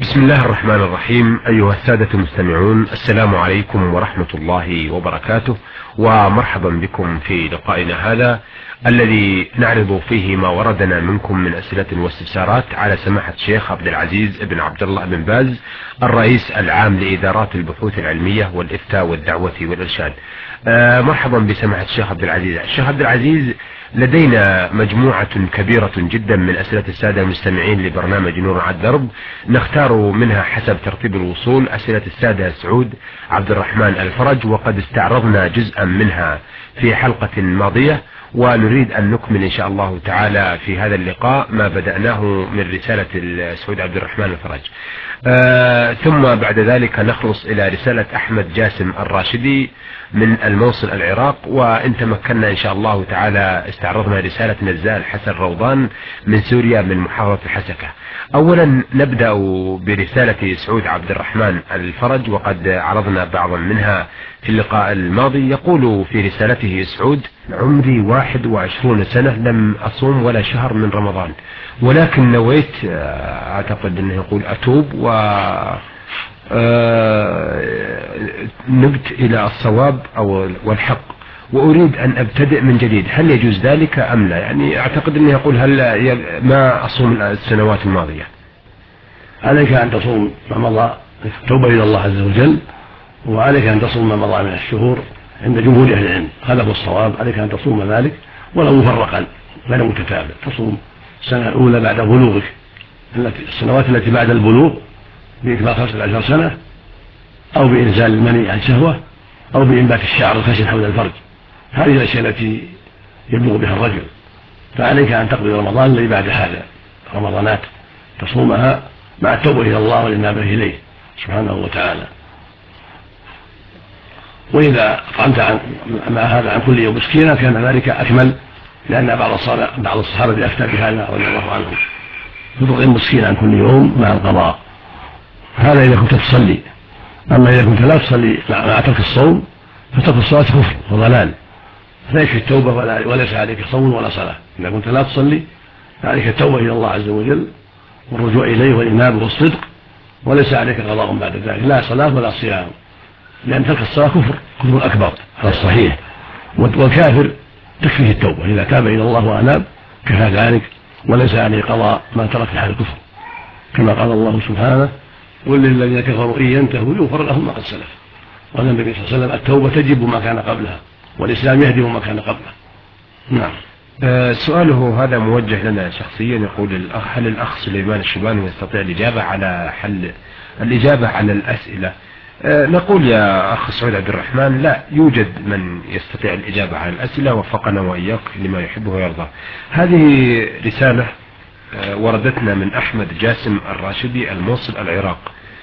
بسم الله الرحمن الرحيم. أيها السادة المستمعون، السلام عليكم ورحمة الله وبركاته، ومرحبا بكم في لقائنا هذا الذي نعرض فيه ما وردنا منكم من أسئلة واستفسارات على سماحة الشيخ عبد العزيز بن عبد الله بن باز، الرئيس العام لإدارات البحوث العلمية والإفتاء والدعوة والإرشاد. مرحبا بسماحة الشيخ عبد العزيز. الشيخ عبد العزيز، لدينا مجموعة كبيرة جدا من أسئلة السادة المستمعين لبرنامج نور على الدرب، نختار منها حسب ترتيب الوصول أسئلة السادة سعود عبد الرحمن الفرج، وقد استعرضنا جزءا منها في حلقة ماضية، ونريد أن نكمل إن شاء الله تعالى في هذا اللقاء ما بدأناه من رسالة سعود عبد الرحمن الفرج. ثم بعد ذلك نخلص إلى رسالة أحمد جاسم الراشدي من الموصل العراق، وإن تمكنا إن شاء الله تعالى استعرضنا رسالة نزال حسن روضان من سوريا من محافظة الحسكة. أولا نبدأ برسالة سعود عبد الرحمن الفرج، وقد عرضنا بعضا منها في اللقاء الماضي. يقول في رسالته سعود: عمري 21 سنة، لم أصوم ولا شهر من رمضان، ولكن نويت، أعتقد أنه يقول أتوب نبت إلى الصواب والحق، وأريد أن أبتدئ من جديد، هل يجوز ذلك أم لا؟ يعني أعتقد أنه يقول هل ما أصوم السنوات الماضية. عليك أن تصوم ما مضى، توبة إلى الله عز وجل، وعليك أن تصوم ما مضى من الشهور عند جمهور أهل العلم، هذا هو الصواب. عليك أن تصوم ذلك ولو مفرقا غير متتابع، تصوم السنة الأولى بعد بلوغك، السنوات التي بعد البلوغ بإكمال 15 سنة، أو بإنزال المني عن شهوة، أو بإنبات الشعر الخشن حول الفرج. هذه الأشياء التي يبلغ بها الرجل، فعليك أن تقضي رمضان الذي بعد هذا، رمضانات تصومها مع التوبة إلى الله والإنابة إليه سبحانه وتعالى. وإذا أطعمت مع هذا عن كل يوم مسكينا كان ذلك أكمل، لأن بعض الصحابة أفتى بهذا رضي الله عنهم، تطعم مسكين عن كل يوم مع القضاء. هذا إذا كنت تصلي. أما إذا كنت لا تصلي مع ترك الصوم فترك الصلاة كفر وضلال، فيكفي التوبة وليس عليك صوم ولا صلاة. إذا كنت لا تصلي فعليك التوبة إلى الله عز وجل والرجوع إليه والإنابة والصدق، وليس عليك قضاء بعد ذلك، لا صلاة ولا صيام، لأن ترك الصلاة كفر أكبر على الصحيح، والكافر تكفيه التوبة إذا تاب إلى الله وأناب، كفى ذلك، وليس عليه قضاء ما ترك في حال الكفر، كما قال الله سبحانه: قل للذين كفروا إن ينتهوا يغفر لهم ما قد سلف. قال النبي صلى الله عليه وسلم: التوبة تجب ما كان قبلها، والإسلام يهدم ما كان قبله. نعم. سؤاله هذا موجه لنا شخصيا، يقول: هل الأخ سليمان الشباني يستطيع الإجابة على الأسئلة؟ نقول يا أخ سعود عبد الرحمن: لا يوجد من يستطيع الإجابة على الأسئلة، وفقنا وإياك لما يحبه ويرضى. هذه رسالة وردتنا من أحمد جاسم الراشدي الموصل العراق،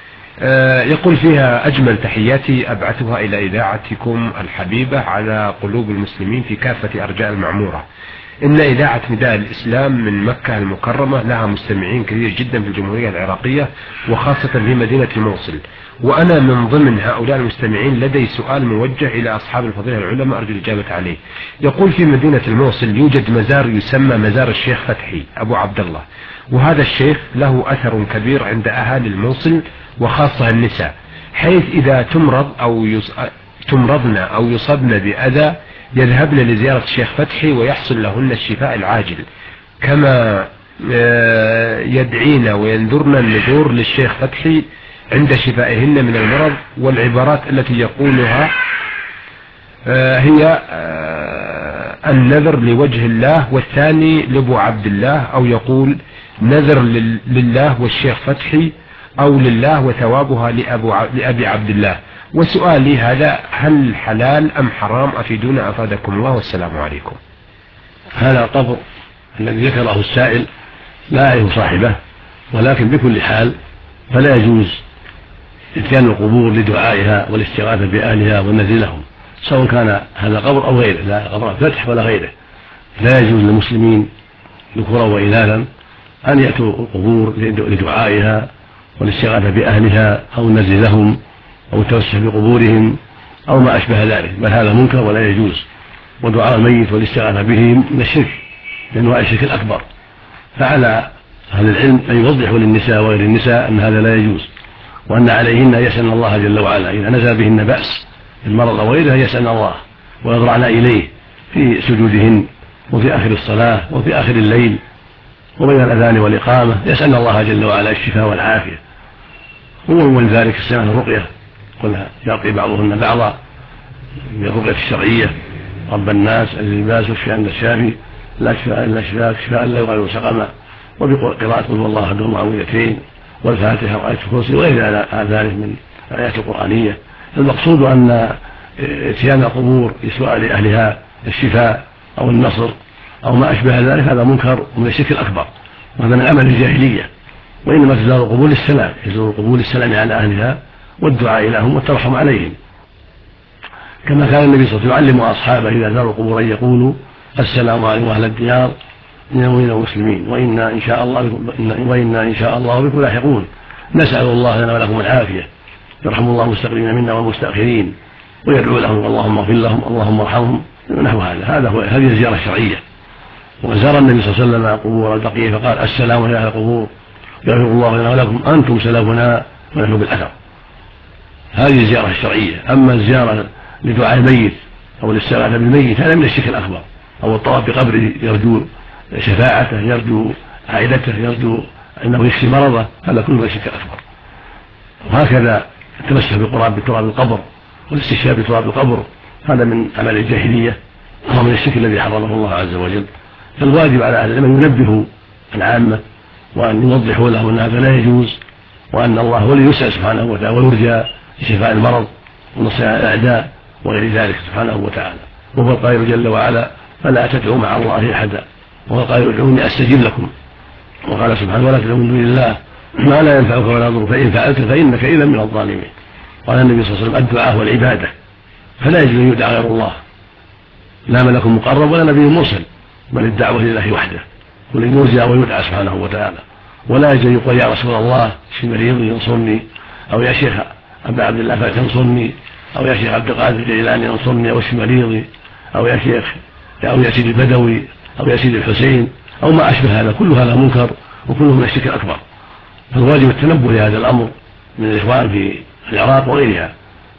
يقول فيها: أجمل تحياتي أبعثها إلى إذاعتكم الحبيبة على قلوب المسلمين في كافة أرجاء المعمورة. إن إذاعة نداء الإسلام من مكة المكرمة لها مستمعين كثير جدا في الجمهورية العراقية، وخاصة في مدينة الموصل، وأنا من ضمن هؤلاء المستمعين. لدي سؤال موجه إلى أصحاب الفضيلة العلماء أرجو الإجابة عليه. يقول: في مدينة الموصل يوجد مزار يسمى مزار الشيخ فتحي أبو عبد الله، وهذا الشيخ له أثر كبير عند أهالي الموصل وخاصة النساء، حيث إذا تمرضن أو يصبن بأذى يذهبن لزيارة الشيخ فتحي ويحصل لهن الشفاء العاجل، كما يدعين وينذرن النذور للشيخ فتحي عند شفائهن من المرض. والعبارات التي يقولها هي النذر لوجه الله، والثاني لأبو عبد الله، أو يقول نذر لله والشيخ فتحي، أو لله وثوابها لأبي عبد الله. وسؤالي هذا: هل حلال أم حرام؟ أفيدونا أفادكم الله، والسلام عليكم. هذا القبر الذي ذكره السائل لا يعرف صاحبه، ولكن بكل حال فلا يجوز اتيان القبور لدعائها والاستغاثة بأهلها والنذر لهم، سواء كان هذا قبر أو غيره، لا قبر فتح ولا غيره. لا يجوز للمسلمين ذكورا وإناثا أن يأتوا القبور لدعائها والاستغاثة بأهلها أو النذر لهم أو التوسل بقبورهم أو ما أشبه ذلك، بل هذا منكر ولا يجوز. ودعاء الميت والاستغاثة به من الشرك، من أنواع الشرك الأكبر. فعلى أهل العلم أن يوضحوا للنساء وغير النساء أن هذا لا يجوز، وأن عليهن أن يسألن الله جل وعلا إذا نزل بهن بأس المرض أو غيرها يسألن الله ويضرعن إليه في سجودهن وفي آخر الصلاة وفي آخر الليل وبين الأذان والإقامة، يسألن الله جل وعلا الشفاء والعافية. ومن ذلك استعمال الرقية، قلنا يرقي بعضهن بعضا بالرقية الشرعية: رب الناس الباس والشفاء عند الشافي لا شفاء إلا شفاءك شفاء لا يغادر سقما، وبقراءة قل هو الله أحد المعوذتين والفاتحة وآية الكرسي وغير ذلك من الآيات القرآنية. المقصود أن اتيان القبور لسؤال أهلها الشفاء أو النصر أو ما أشبه ذلك هذا منكر ومن الشرك الأكبر، وهذا من عمل الجاهلية. وإنما تزار القبور للسلام، يزور القبور للسلام على أهلها والدعاء لهم والترحم عليهم، كما كان النبي صلى الله عليه وسلم يعلم أصحابه إذا زاروا القبور أن يقولوا: السلام عليكم أهل الديار من المؤمنين والمسلمين وإنا إن شاء الله بكم لاحقون، نسأل الله لنا ولكم العافية، يرحم الله المستقدمين منا والمستأخرين، ويدعو لهم: اللهم اغفر لهم اللهم ارحمهم، نحو هذه الزيارة الشرعية. وزار النبي صلى الله عليه وسلم قبور البقيع فقال: السلام على أهل القبور يغفر الله لنا ولكم أنتم سلفنا ونحن بالأثر. هذه الزيارة الشرعية. أما الزيارة لدعاء الميت أو للسلام بالميت هذا من الشرك الأكبر، أو الطواف بقبره يرجو شفاعته، يرجو عائلته، يرجو أنه يشفي مرضه، هذا كله من الشرك الأكبر. وهكذا التمسح بتراب القبر والاستشفاء بتراب القبر هذا من أعمال الجاهلية وهو من الشرك الذي حرمه الله عز وجل. فالواجب على أهل العلم أن ينبهوا العامة وأن يوضحوا لهم أن هذا لا يجوز، وأن الله هو الذي يسأل سبحانه وتعالى ويرجى لشفاء المرض ونصر الأعداء وغير ذلك سبحانه وتعالى. وهو القائل جل وعلا: فلا تدعوا مع الله أحدا، وهو القائل: ادعوني أستجب لكم. وقال سبحانه: ولا تدعوا من دون الله ما لا ينفعك ولا يضرك فإن فعلت فإنك إذا من الظالمين. قال النبي صلى الله عليه وسلم: الدعاء والعبادة، فلا يجوز أن يدعى غير الله، لا ملك مقرب ولا نبي مرسل، بل الدعوة لله وحده، ولن يرجى ويدعى سبحانه وتعالى. ولا يجوز يقول: يا رسول الله اشف مريضي انصرني، أو يا شيخ أبا عبد الله فانصرني، أو يا شيخ عبد القادر الجيلاني انصرني أو اشف مريضي، أو يا شيخ أو يا سيدي البدوي أو يا سيدي الحسين أو ما أشبه هذا. كل هذا منكر وكله من الشرك الأكبر. فالواجب التنبه لهذا الأمر من الإخوان في العراق وغيرها.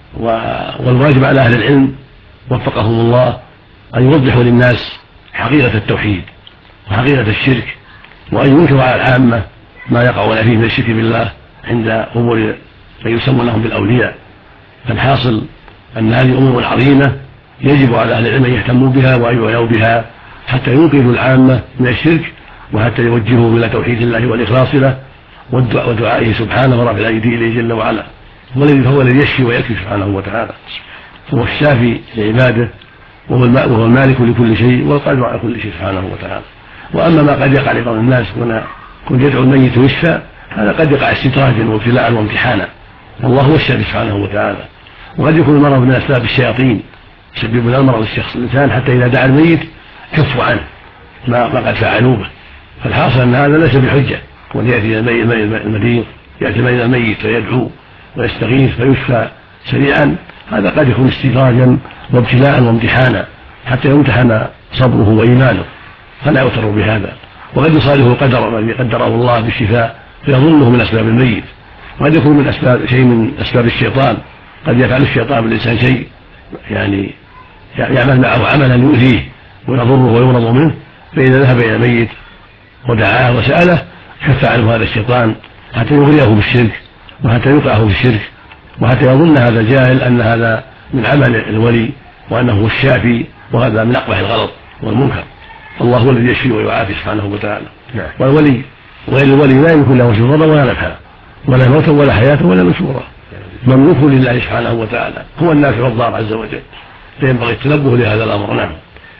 والواجب على أهل العلم وفقهم الله أن يوضحوا للناس حقيقة التوحيد وحقيقة الشرك، وأن ينكروا على العامة ما يقعون فيه من الشرك بالله عند أمور من يسمونهم بالأولياء. فالحاصل أن هذه أمور عظيمة يجب على أهل العلم أن يهتموا بها وأن يعنوا بها حتى ينقذوا العامة من الشرك، وحتى يوجهوا إلى توحيد الله والإخلاص له ودعائه سبحانه ورفع الأيدي إليه جل وعلا. هو الذي يشفي ويكفي سبحانه وتعالى، هو الشافي لعباده، وهو المالك لكل شيء والقادر على كل شيء سبحانه وتعالى. وأما ما قد يقع لبعض الناس كن يدعو الميت ويشفى، هذا قد يقع استدراجا وابتلاء وامتحانا، والله هو الشافي سبحانه وتعالى. وقد يكون المرض من أسباب الشياطين يسبب من المرض الشخص الإنسان حتى إذا دعا الميت كفوا عنه ما قد فعلوا به. فالحاصل أن هذا ليس بحجة، وأن يأتي المريض يأتي إلى الميت ويدعو ويستغيث فيشفى سريعا، هذا قد يكون استدراجا وابتلاء وامتحانا حتى يمتحن صبره وإيمانه، فلا يغتر بهذا. وقد يصادفه القدر الذي قدره الله بالشفاء فيظنه من أسباب الميت، وقد يكون من شيء من أسباب الشيطان. قد يفعل الشيطان بالإنسان شيء يعني يعمل معه عملا يؤذيه ويضره ويغضب منه، فإذا ذهب إلى الميت ودعاه وسأله كف عنه هذا الشيطان حتى يغريه بالشرك وحتى يوقعه في الشرك، وحتى يظن هذا الجاهل أن هذا من عمل الولي وأنه هو الشافي، وهذا من أقبح الغلط والمنكر. الله هو الذي يشفي ويعافي سبحانه وتعالى. والولي وغير الولي لا يمكن له شرورا ولا نفعا ولا موتا ولا حياة ولا نشورا، مملوك لله سبحانه وتعالى، هو النافع والضار عز وجل، فينبغي التنبه لهذا الأمر. نعم.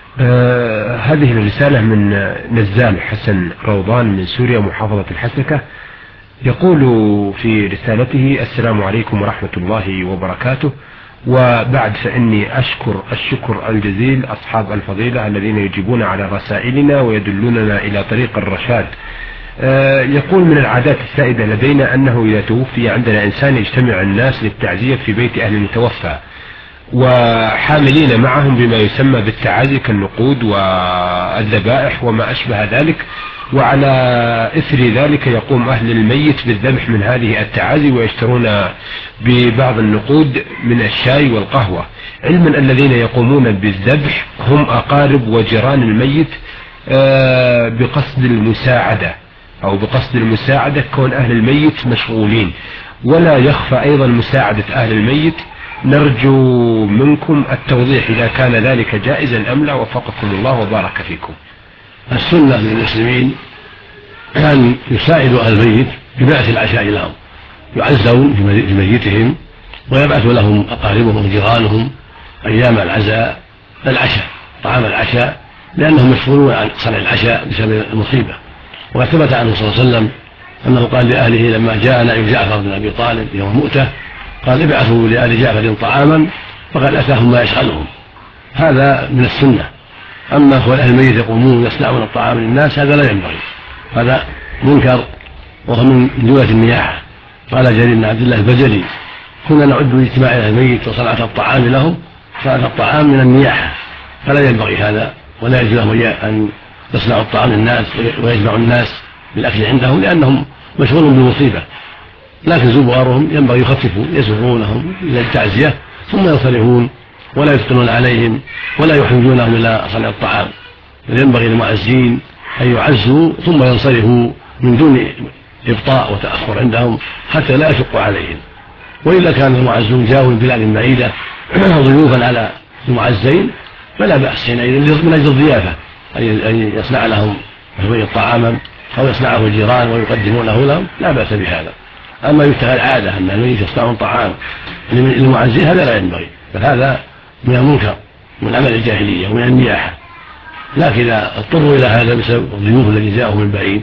هذه الرسالة من نزال حسن روضان من سوريا محافظة الحسكة، يقول في رسالته: السلام عليكم ورحمة الله وبركاته، وبعد فإني أشكر الشكر الجزيل أصحاب الفضيلة الذين يجيبون على رسائلنا ويدلوننا إلى طريق الرشاد. يقول: من العادات السائدة لدينا أنه إذا توفي عندنا إنسان يجتمع الناس للتعزية في بيت أهل المتوفى، وحاملين معهم بما يسمى بالتعازي كالنقود والذبائح وما أشبه ذلك، وعلى إثر ذلك يقوم أهل الميت بالذبح من هذه التعازي ويشترون ببعض النقود من الشاي والقهوة، علما الذين يقومون بالذبح هم أقارب وجيران الميت بقصد المساعدة أو بقصد المساعدة كون أهل الميت مشغولين. ولا يخفى أيضا مساعدة أهل الميت. نرجو منكم التوضيح إذا كان ذلك جائزا أم لا، وفقكم الله وبارك فيكم. السنة للمسلمين أن يساعدوا أهل الميت ببعث العشاء لهم، يعزون في ميتهم ويبعث لهم أقاربهم وجيرانهم أيام العزاء العشاء، طعام العشاء، لأنهم مشغولون عن صنع العشاء بسبب المصيبة. وثبت عنه صلى الله عليه وسلم أنه قال لأهله لما جاء نعي جعفر بن أبي طالب يوم مؤتة قال ابعثوا لآل جعفر طعاما فقد أتاهم ما يشغلهم. هذا من السنة. أما هو أهل الميت يقومون يصنعون الطعام للناس هذا لا ينبغي، هذا منكر وهو من جملة النياحة. قال جرير بن عبد الله البجلي كنا نعد باجتماع أهل الميت وصنعة الطعام لهم صنعة الطعام من النياحة، فلا ينبغي هذا، ولا يجوز لهم أن يصنعوا الطعام للناس ويجمعوا الناس بالأكل عندهم لأنهم مشغولون بالمصيبة. لكن زوارهم ينبغي يخففوا، يسبقونهم إلى التعزية ثم ينصرفون ولا يفتنون عليهم ولا يحرجونهم إلى صنع الطعام. ينبغي للمعزين أن يعزوا ثم ينصرفوا من دون إبطاء وتأخر عندهم حتى لا يشق عليهم. وإذا كان المعزون جاءوا من بلاد بعيدة ضيوفا على المعزين فلا بأس حينئذ من أجل الضيافة أن يصنع لهم طعاما أو يصنعه الجيران ويقدمونه لهم، لا بأس بهذا. أما يتخذ عادة أن الميت يصنعون طعام للمعزين هذا لا ينبغي، بل هذا من المنكر من عمل الجاهلية ومن النياحة. لكن إذا اضطروا إلى هذا بسبب الضيوف الذين جاءوا من بعيد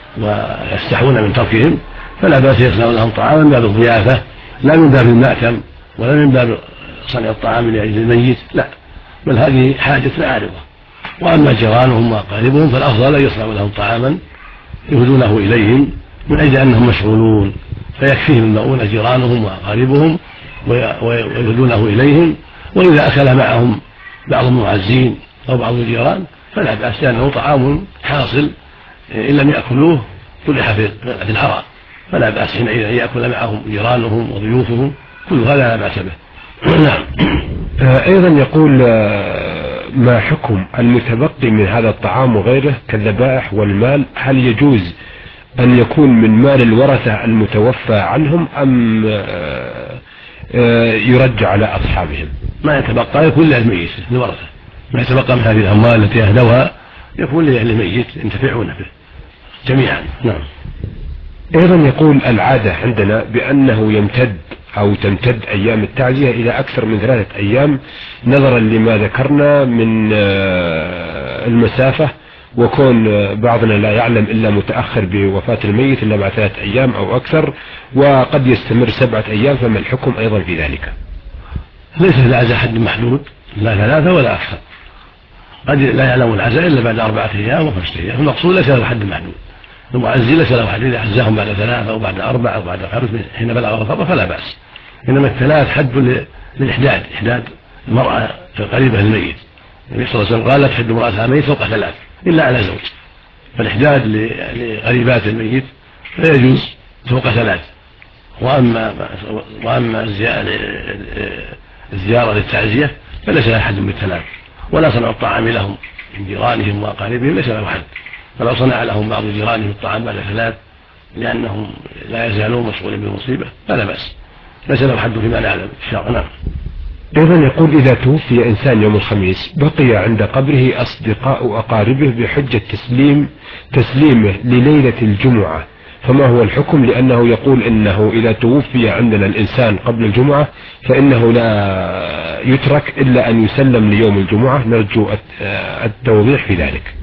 ويستحون من تركهم فلا بأس يصنعون لهم طعاما من باب الضيافة، لا من باب المأتم ولا من باب صنع الطعام لأجل الميت، لا، بل هذه حاجة عارضة. وأما جيرانهم وأقاربهم فالأفضل أن يصنعوا لهم طعاما يهدونه إليهم من أجل أنهم مشغولون، فيكفيهم المؤونة جيرانهم وأقاربهم ويهدونه إليهم. وإذا أكل معهم بعض المعزين أو بعض الجيران فلا بأس، لأنه طعام حاصل إن لم يأكلوه طلح في العراء، فلا بأس حينئذ أن يأكل معهم جيرانهم وضيوفهم، كل هذا لا بأس به. نعم. أيضا يقول ما حكم المتبقي من هذا الطعام وغيره كالذبائح والمال؟ هل يجوز أن يكون من مال الورثة المتوفى عنهم أم يرجع على أصحابهم؟ ما يتبقى يكون للميت الورثة، ما يتبقى من هذه الأموال التي أهدوها يكون لأهل الميت ينتفعون به جميعا. نعم. أيضا يقول العادة عندنا بأنه يمتد أو تمتد أيام التعزية إلى أكثر من 3 أيام نظرا لما ذكرنا من المسافة، وكون بعضنا لا يعلم إلا متأخر بوفاة الميت إلا بعد 3 أيام أو أكثر، وقد يستمر 7 أيام، فما الحكم أيضا في ذلك؟ ليس العزاء حد محدود، لا 3 ولا أكثر، قد لا يعلم العزاء إلا بعد 4 أيام و5 أيام، المقصود ليس له حد محدود. المعزي ليس له حد، إذا عزاهم بعد 3 أو بعد 4 أو بعد 5 حين بلغ الخبر فلا بأس. إنما ال3 حد للإحداد، إحداد المرأة القريبة للميت. النبي صلى الله عليه وسلم قال لا تحد امرأتها ميت فوق 3 إلا على زوج، فالإحداد لقريبات الميت لا يجوز فوق 3. وأما الزيارة للتعزية فليس لها حد بال3، ولا صنع الطعام لهم من جيرانهم وأقاربهم ليس له حد، فلو صنع لهم بعض جيرانهم الطعام بعد 3 لأنهم لا يزالون مشغولين بالمصيبة فلا بأس، ليس له حد فيما نعلم الشرع. نعم. أيضا يقول إذا توفي إنسان يوم الخميس بقي عند قبره أصدقاء أقاربه بحجة تسليمه لليلة الجمعة، فما هو الحكم؟ لأنه يقول إنه إذا توفي عندنا الإنسان قبل الجمعة فإنه لا يترك إلا أن يسلم ليوم الجمعة. نرجو التوضيح في ذلك.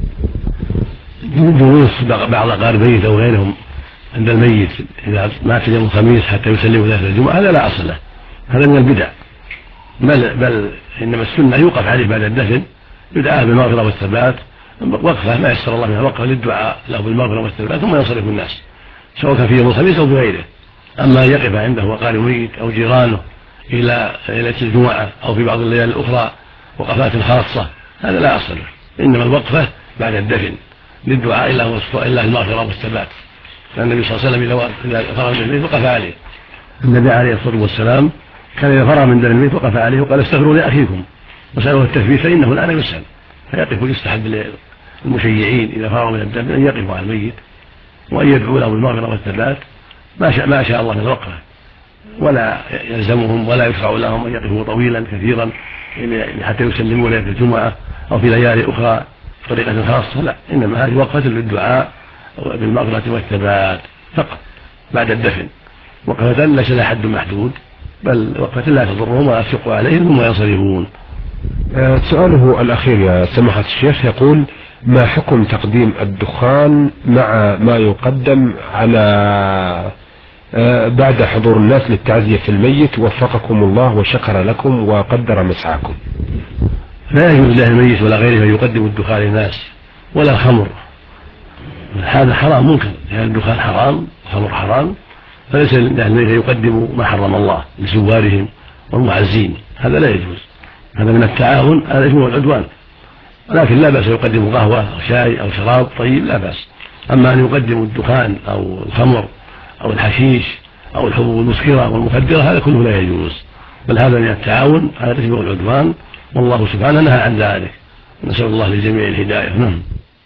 جلوس بعض أقاربه أو غيرهم عند الميت إذا مات يوم الخميس حتى يسلموا ليلة الجمعة هذا لا أصل له، هذا من البدع، بل إنما السنة يوقف عليه بعد الدفن، يدعى بالمغفرة والثبات، وقفة ما يسر الله منها وقفة للدعاء له بالمغفرة والثبات، ثم ينصرف الناس سواء كان في يوم الخميس أو بغيره. أما يقف عنده وقارب ميت أو جيرانه إلى ليلة الجمعة أو في بعض الليالي الأخرى وقفات خاصة هذا لا أصل له، إنما الوقفة بعد الدفن للدعاء إلا المغفرة والثبات. لأن النبي صلى الله عليه وسلم إذا فرغ من الميت وقف عليه. النبي عليه الصلاة والسلام كان إذا فرغ من دم الميت وقف عليه وقال استغفروا لأخيكم وسألوه التثبيت فإنه الآن يسأل، فيقف ويستحب للمشيعين إذا فرغوا من الدم أن يقفوا على الميت وأن يدعوا له بالمغفرة والثبات ما شاء الله من الوقفة، ولا يلزمهم ولا يشرع لهم أن يقفوا طويلا كثيرا حتى يسلموا ليلة الجمعة أو في ليالي أخرى بطريقة خاصة، لا، إنما هذه وقفة للدعاء بالمغفرة والثبات فقط بعد الدفن، وقفة ليس لها حد محدود، بل وقفة لا تضرهم ولا تشق عليهم ثم ينصرفون. سؤاله الأخير يا سماحة الشيخ يقول: ما حكم تقديم الدخان مع ما يقدم على بعد حضور الناس للتعزية في الميت؟ وفقكم الله وشكر لكم وقدر مسعاكم. لا يجوز له الميت ولا غيره أن يقدم الدخان للناس ولا الخمر، هذا حرام منكر، لأن الدخان حرام الخمر حرام، فليس لأهل الميت يقدموا ما حرم الله لزوارهم والمعزين، هذا لا يجوز، هذا من التعاون، هذا اسمه العدوان. ولكن لا بأس يقدم قهوة أو شاي أو شراب طيب، لا بأس. أما أن يقدم الدخان أو الخمر أو الحشيش أو الحبوب المسكرة والمخدرة هذا كله لا يجوز، بل هذا من التعاون، هذا اسمه العدوان، والله سبحانه نهى عن ذلك. نسأل الله للجميع الهداية. نعم.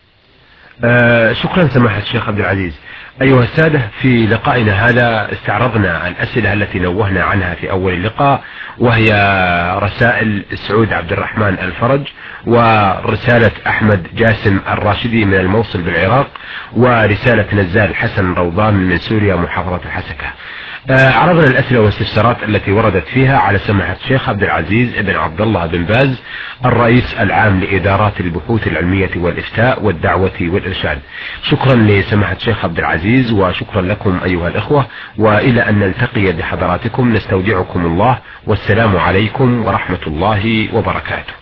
شكرا سماحة الشيخ عبد العزيز. أيها السادة، في لقائنا هذا استعرضنا الأسئلة التي نوهنا عنها في أول اللقاء، وهي رسائل سعود عبد الرحمن الفرج، ورسالة أحمد جاسم الراشدي من الموصل بالعراق، ورسالة نزال حسن روضان من سوريا محافظة الحسكة. عرضنا الأسئلة والاستفسارات التي وردت فيها على سماحة الشيخ عبد العزيز بن عبد الله بن باز، الرئيس العام لإدارات البحوث العلمية والإفتاء والدعوة والإرشاد. شكرا لسماحة الشيخ عبد العزيز، وشكرا لكم أيها الإخوة، وإلى أن نلتقي بحضراتكم نستودعكم الله، والسلام عليكم ورحمة الله وبركاته.